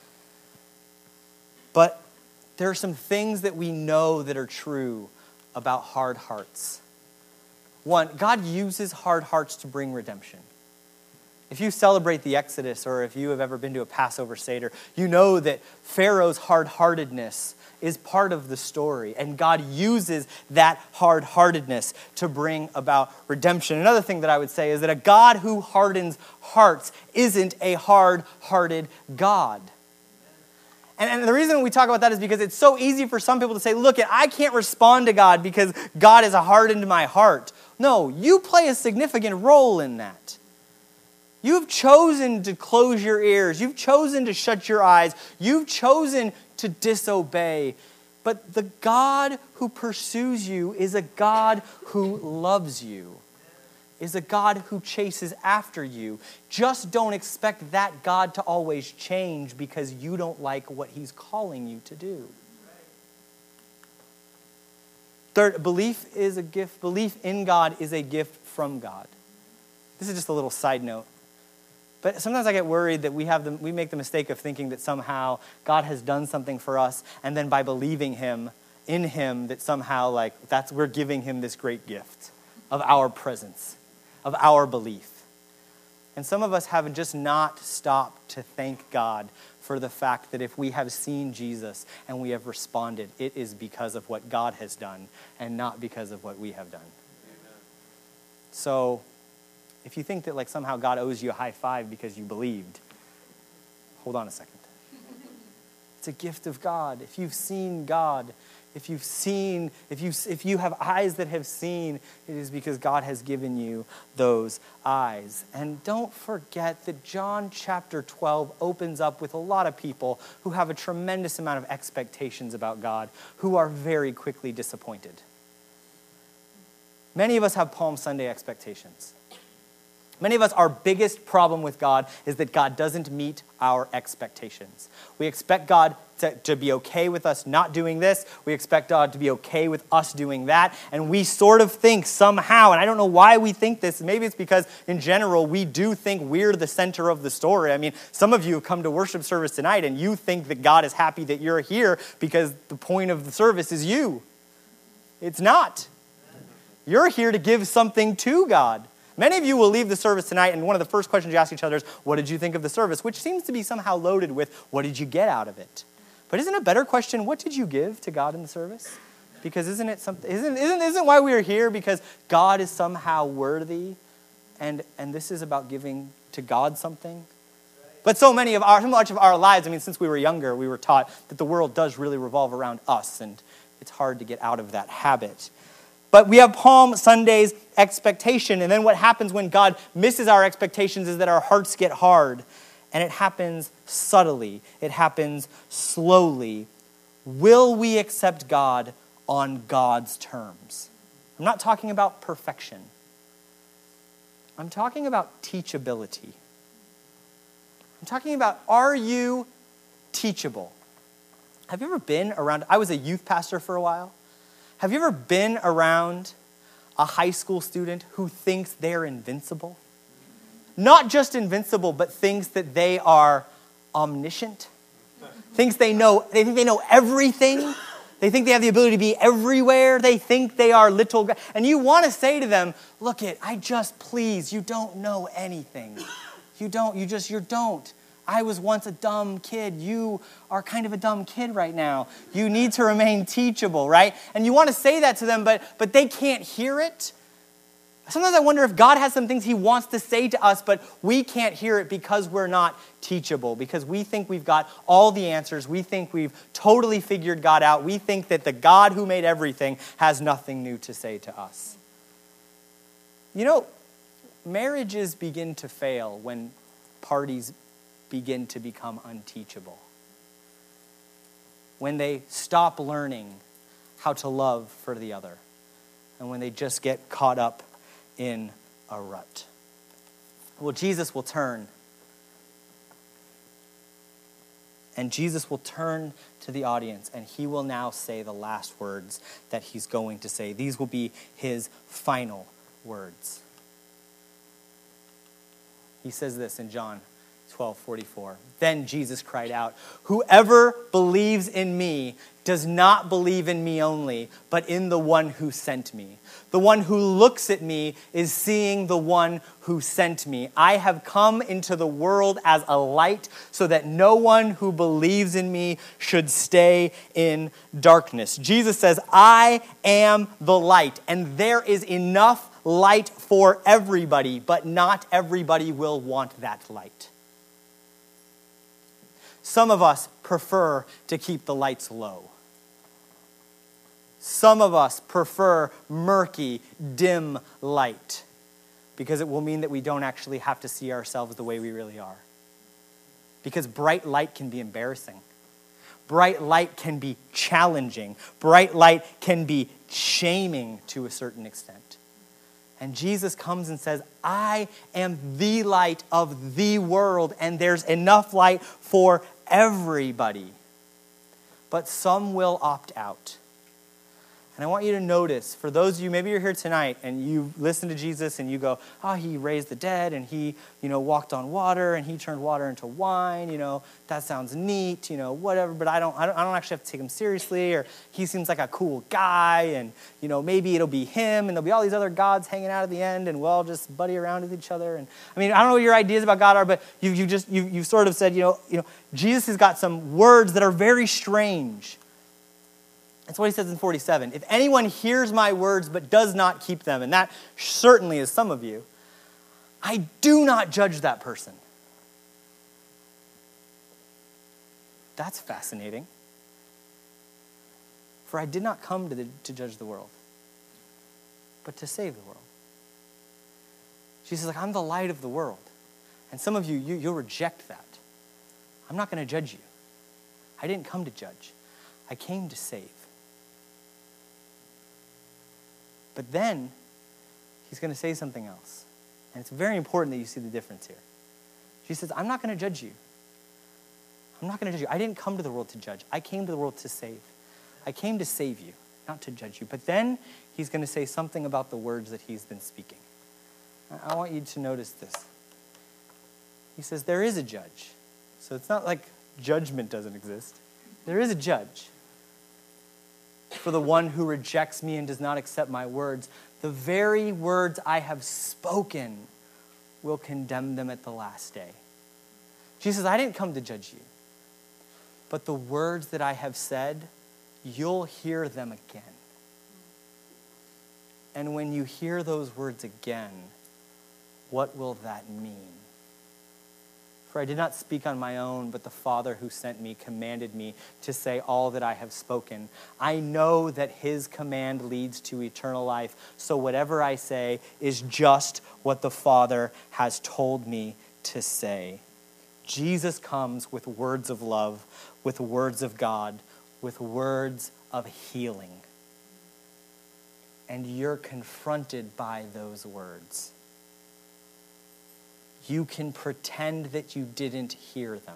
But there are some things that we know that are true about hard hearts. One, God uses hard hearts to bring redemption. If you celebrate the Exodus, or if you have ever been to a Passover Seder, you know that Pharaoh's hard-heartedness is part of the story, and God uses that hard-heartedness to bring about redemption. Another thing that I would say is that a God who hardens hearts isn't a hard-hearted God. And, and the reason we talk about that is because it's so easy for some people to say, look, I can't respond to God because God has hardened my heart. No, you play a significant role in that. You've chosen to close your ears. You've chosen to shut your eyes. You've chosen to disobey. But the God who pursues you is a God who loves you, is a God who chases after you. Just don't expect that God to always change because you don't like what he's calling you to do. Third, belief is a gift. Belief in God is a gift from God. This is just a little side note. But sometimes I get worried that we have the, we make the mistake of thinking that somehow God has done something for us, and then by believing him, in him, that somehow like that's we're giving him this great gift of our presence, of our belief. And some of us have just not stopped to thank God for the fact that if we have seen Jesus and we have responded, it is because of what God has done and not because of what we have done. Amen. So if you think that like somehow God owes you a high five because you believed, hold on a second. It's a gift of God. If you've seen God, if you've seen, if you if you have eyes that have seen, it is because God has given you those eyes. And don't forget that John chapter twelve opens up with a lot of people who have a tremendous amount of expectations about God, who are very quickly disappointed. Many of us have Palm Sunday expectations. Many of us, our biggest problem with God is that God doesn't meet our expectations. We expect God to, to be okay with us not doing this. We expect God to be okay with us doing that. And we sort of think somehow, and I don't know why we think this, maybe it's because in general we do think we're the center of the story. I mean, some of you have come to worship service tonight and you think that God is happy that you're here because the point of the service is you. It's not. You're here to give something to God. Many of you will leave the service tonight, and one of the first questions you ask each other is, what did you think of the service? Which seems to be somehow loaded with, what did you get out of it? But isn't a better question, what did you give to God in the service? Because isn't it something, isn't, isn't, isn't why we are here because God is somehow worthy, and, and this is about giving to God something? But so many of our, so much of our lives, I mean, since we were younger, we were taught that the world does really revolve around us, and it's hard to get out of that habit. But we have Palm Sunday's expectation, and then what happens when God misses our expectations is that our hearts get hard, and it happens subtly. It happens slowly. Will we accept God on God's terms? I'm not talking about perfection. I'm talking about teachability. I'm talking about, are you teachable? Have you ever been around, I was a youth pastor for a while. Have you ever been around a high school student who thinks they're invincible? not just invincible, but thinks that they are omniscient, thinks they know, they think they know everything. They think they have the ability to be everywhere. They think they are little God. And you want to say to them, look it, I just, please, you don't know anything. You don't, you just, you don't. I was once a dumb kid. You are kind of a dumb kid right now. You need to remain teachable, right? And you want to say that to them, but, but they can't hear it. Sometimes I wonder if God has some things he wants to say to us, but we can't hear it because we're not teachable, because we think we've got all the answers. We think we've totally figured God out. We think that the God who made everything has nothing new to say to us. You know, marriages begin to fail when parties begin to become unteachable. When they stop learning how to love for the other, and when they just get caught up in a rut. Well, Jesus will turn. And Jesus will turn to the audience, and he will now say the last words that he's going to say. These will be his final words. He says this in John twelve forty-four. Then Jesus cried out, "Whoever believes in me does not believe in me only, but in the one who sent me. The one who looks at me is seeing the one who sent me. I have come into the world as a light so that no one who believes in me should stay in darkness." Jesus says, I am the light, and there is enough light for everybody, but not everybody will want that light. Some of us prefer to keep the lights low. Some of us prefer murky, dim light because it will mean that we don't actually have to see ourselves the way we really are. Because bright light can be embarrassing. Bright light can be challenging. Bright light can be shaming to a certain extent. And Jesus comes and says, I am the light of the world, and there's enough light for everybody. But some will opt out. And I want you to notice, for those of you, maybe you're here tonight and you listen to Jesus and you go, oh, he raised the dead and he, you know, walked on water and he turned water into wine, you know, that sounds neat, you know, whatever, but I don't, I don't, I don't actually have to take him seriously, or he seems like a cool guy and, you know, maybe it'll be him and there'll be all these other gods hanging out at the end and we'll all just buddy around with each other. And I mean, I don't know what your ideas about God are, but you, you just, you, you sort of said, you know, you know, Jesus has got some words that are very strange. That's what he says in forty-seven. If anyone hears my words but does not keep them, and that certainly is some of you, I do not judge that person. That's fascinating. For I did not come to, the, to judge the world, but to save the world. Jesus is like, I'm the light of the world. And some of you, you you'll reject that. I'm not going to judge you. I didn't come to judge. I came to save. But then, he's going to say something else. And it's very important that you see the difference here. She says, I'm not going to judge you. I'm not going to judge you. I didn't come to the world to judge. I came to the world to save. I came to save you, not to judge you. But then, he's going to say something about the words that he's been speaking. I want you to notice this. He says, there is a judge. So it's not like judgment doesn't exist. There is a judge. For the one who rejects me and does not accept my words, the very words I have spoken will condemn them at the last day. Jesus says, I didn't come to judge you, but the words that I have said, you'll hear them again. And when you hear those words again, what will that mean? For I did not speak on my own, but the Father who sent me commanded me to say all that I have spoken. I know that his command leads to eternal life, so whatever I say is just what the Father has told me to say. Jesus comes with words of love, with words of God, with words of healing. And you're confronted by those words. You can pretend that you didn't hear them,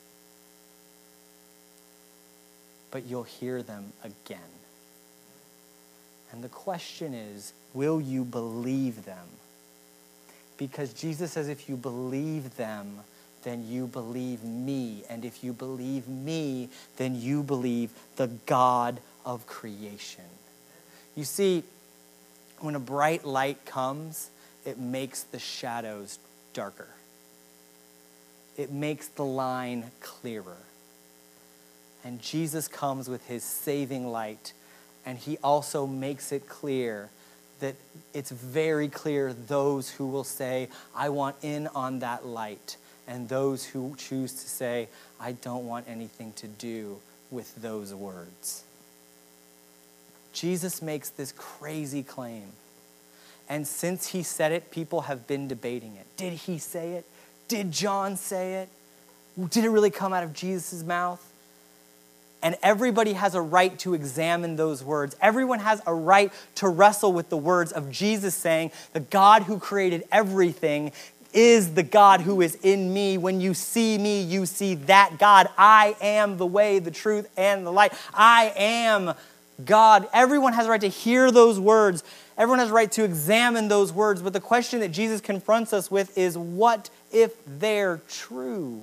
but you'll hear them again. And the question is, will you believe them? Because Jesus says, if you believe them, then you believe me. And if you believe me, then you believe the God of creation. You see, when a bright light comes, it makes the shadows darker. It makes the line clearer. And Jesus comes with his saving light, and he also makes it clear that it's very clear those who will say, I want in on that light, and those who choose to say, I don't want anything to do with those words. Jesus makes this crazy claim. And since he said it, people have been debating it. Did he say it? Did John say it? Did it really come out of Jesus' mouth? And everybody has a right to examine those words. Everyone has a right to wrestle with the words of Jesus saying, the God who created everything is the God who is in me. When you see me, you see that God. I am the way, the truth, and the light. I am God. Everyone has a right to hear those words. Everyone has a right to examine those words. But the question that Jesus confronts us with is, what if they're true?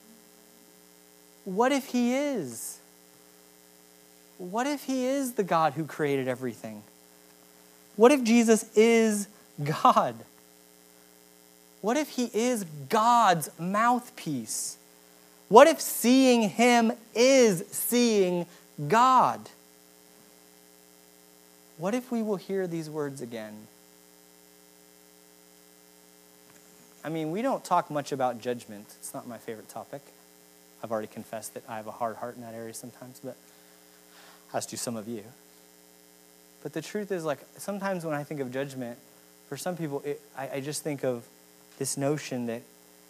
What if he is? What if he is the God who created everything? What if Jesus is God? What if he is God's mouthpiece? What if seeing him is seeing God? What if we will hear these words again? I mean, we don't talk much about judgment. It's not my favorite topic. I've already confessed that I have a hard heart in that area sometimes, but as do some of you. But the truth is, like, sometimes when I think of judgment, for some people, it, I, I just think of this notion that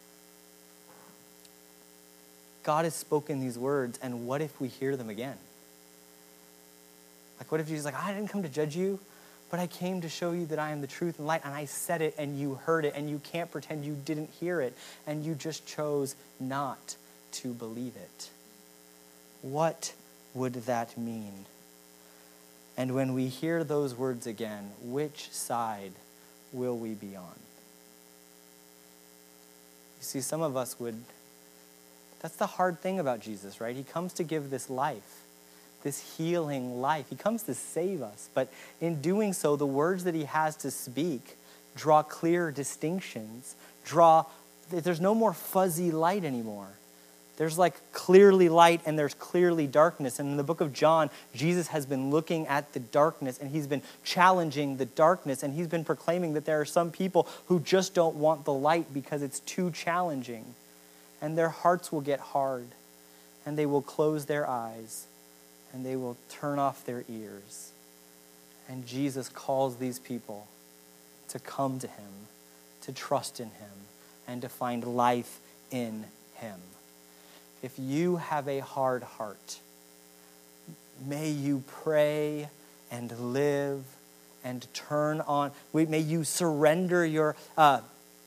God has spoken these words, and what if we hear them again? Like, what if Jesus is like, I didn't come to judge you, but I came to show you that I am the truth and light, and I said it, and you heard it, and you can't pretend you didn't hear it, and you just chose not to believe it. What would that mean? And when we hear those words again, which side will we be on? You see, some of us would, that's the hard thing about Jesus, right? He comes to give this life, this healing life. He comes to save us. But in doing so, the words that he has to speak draw clear distinctions, draw, there's no more fuzzy light anymore. There's like clearly light and there's clearly darkness. And in the book of John, Jesus has been looking at the darkness and he's been challenging the darkness, and he's been proclaiming that there are some people who just don't want the light because it's too challenging. And their hearts will get hard, and they will close their eyes, and they will turn off their ears. And Jesus calls these people to come to him, to trust in him, and to find life in him. If you have a hard heart, may you pray and live and turn on. May you surrender your, uh,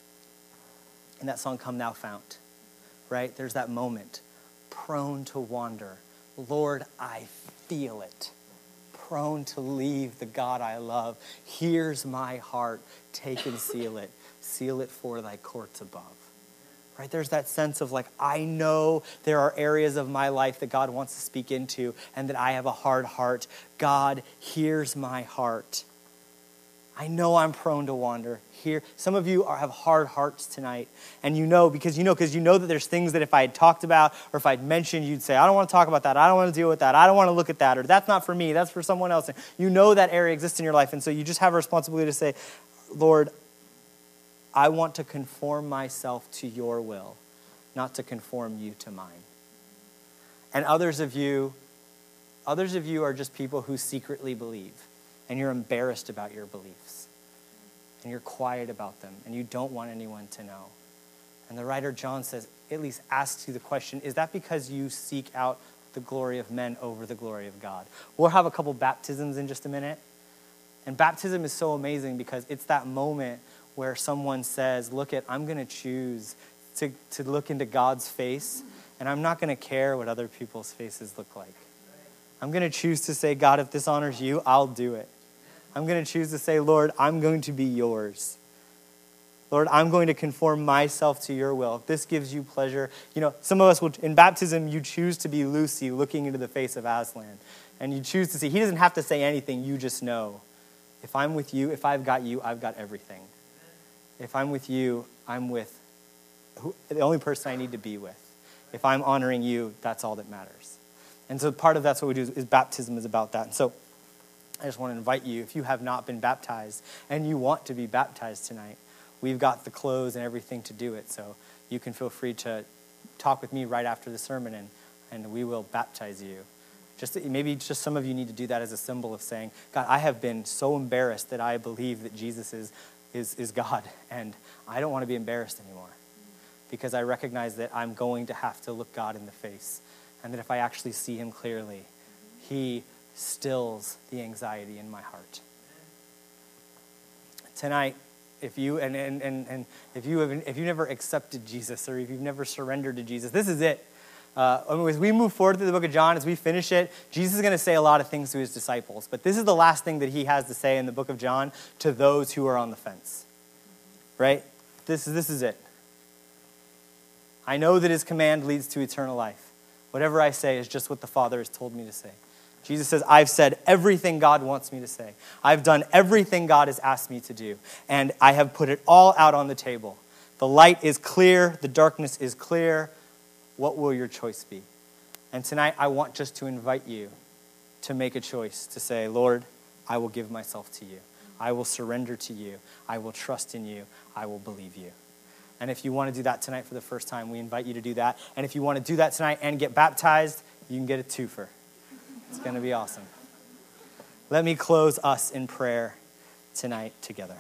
in that song, Come Thou Fount, right? There's that moment, prone to wander. Lord, I feel it. Prone to leave the God I love. Here's my heart. Take and seal it. Seal it for thy courts above. Right? There's that sense of like, I know there are areas of my life that God wants to speak into and that I have a hard heart. God, here's my heart. I know I'm prone to wander. Here, some of you are, have hard hearts tonight, and you know because you know because you know that there's things that if I had talked about or if I'd mentioned, you'd say, I don't want to talk about that. I don't want to deal with that. I don't want to look at that, or that's not for me. That's for someone else. And you know that area exists in your life, and so you just have a responsibility to say, Lord, I want to conform myself to your will, not to conform you to mine. And others of you, others of you are just people who secretly believe, and you're embarrassed about your beliefs, and you're quiet about them, and you don't want anyone to know. And the writer John says, at least asks you the question, is that because you seek out the glory of men over the glory of God? We'll have a couple baptisms in just a minute. And baptism is so amazing because it's that moment where someone says, look at, I'm going to choose to, to look into God's face, and I'm not going to care what other people's faces look like. I'm going to choose to say, God, if this honors you, I'll do it. I'm going to choose to say, Lord, I'm going to be yours. Lord, I'm going to conform myself to your will. If this gives you pleasure, you know, some of us will, in baptism, you choose to be Lucy looking into the face of Aslan. And you choose to see, he doesn't have to say anything, you just know. If I'm with you, if I've got you, I've got everything. If I'm with you, I'm with who, the only person I need to be with. If I'm honoring you, that's all that matters. And so part of that's what we do is, is baptism is about that. And so I just want to invite you, if you have not been baptized and you want to be baptized tonight, we've got the clothes and everything to do it. So you can feel free to talk with me right after the sermon, and, and we will baptize you. Just maybe just some of you need to do that as a symbol of saying, God, I have been so embarrassed that I believe that Jesus is, is, is God, and I don't want to be embarrassed anymore because I recognize that I'm going to have to look God in the face, and that if I actually see him clearly, he stills the anxiety in my heart. Tonight, if you and and, and, and if you have if you never accepted Jesus, or if you've never surrendered to Jesus, this is it. Uh, as we move forward through the book of John, as we finish it, Jesus is going to say a lot of things to his disciples. But this is the last thing that he has to say in the book of John to those who are on the fence. Right? This, this is it. I know that his command leads to eternal life. Whatever I say is just what the Father has told me to say. Jesus says, I've said everything God wants me to say. I've done everything God has asked me to do. And I have put it all out on the table. The light is clear. The darkness is clear. What will your choice be? And tonight, I want just to invite you to make a choice to say, Lord, I will give myself to you. I will surrender to you. I will trust in you. I will believe you. And if you want to do that tonight for the first time, we invite you to do that. And if you want to do that tonight and get baptized, you can get a twofer. It's going to be awesome. Let me close us in prayer tonight together.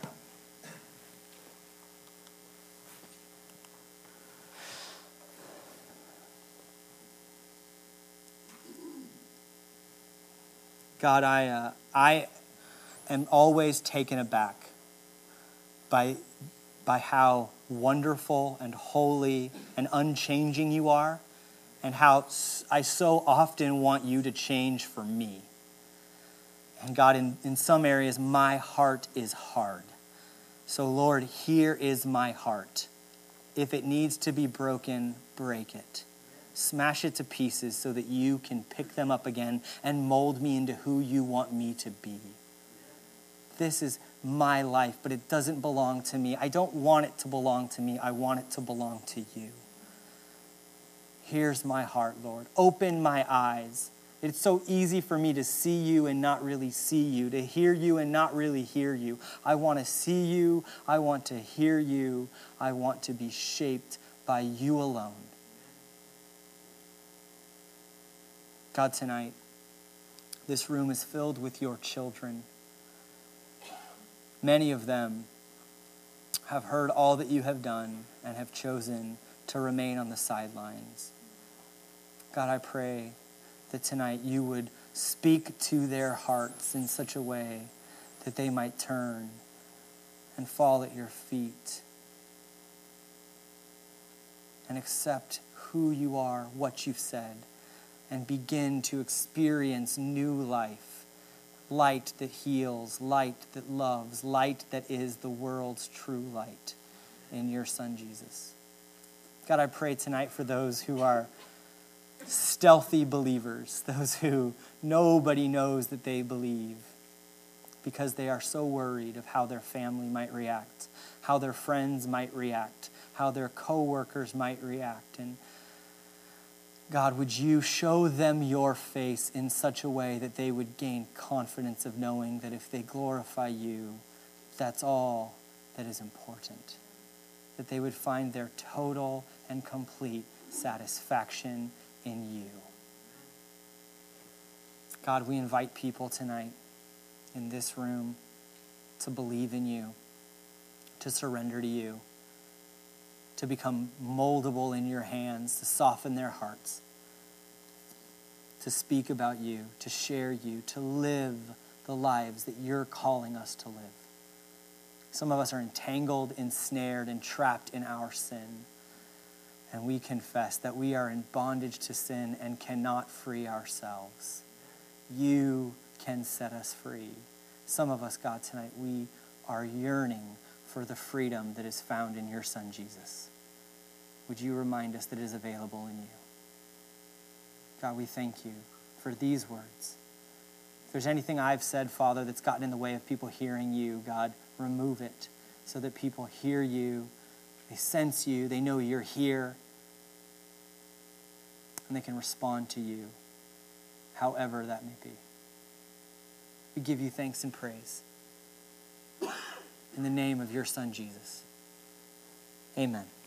God, I uh, I am always taken aback by by how wonderful and holy and unchanging you are, and how I so often want you to change for me. And God, in, in some areas, my heart is hard. So Lord, here is my heart. If it needs to be broken, break it. Smash it to pieces so that you can pick them up again and mold me into who you want me to be. This is my life, but it doesn't belong to me. I don't want it to belong to me. I want it to belong to you. Here's my heart, Lord. Open my eyes. It's so easy for me to see you and not really see you, to hear you and not really hear you. I want to see you. I want to hear you. I want to be shaped by you alone. God, tonight, this room is filled with your children. Many of them have heard all that you have done and have chosen to remain on the sidelines. God, I pray that tonight you would speak to their hearts in such a way that they might turn and fall at your feet and accept who you are, what you've said, and begin to experience new life, light that heals, light that loves, light that is the world's true light in your Son, Jesus. God, I pray tonight for those who are stealthy believers, those who nobody knows that they believe because they are so worried of how their family might react, how their friends might react, how their coworkers might react. And God, would you show them your face in such a way that they would gain confidence of knowing that if they glorify you, that's all that is important. That they would find their total and complete satisfaction in you. God, we invite people tonight in this room to believe in you, to surrender to you, to become moldable in your hands, to soften their hearts, to speak about you, to share you, to live the lives that you're calling us to live. Some of us are entangled, ensnared, and trapped in our sin. And we confess that we are in bondage to sin and cannot free ourselves. You can set us free. Some of us, God, tonight, we are yearning for the freedom that is found in your Son, Jesus. Would you remind us that it is available in you? God, we thank you for these words. If there's anything I've said, Father, that's gotten in the way of people hearing you, God, remove it so that people hear you, they sense you, they know you're here, and they can respond to you, however that may be. We give you thanks and praise. In the name of your Son, Jesus. Amen.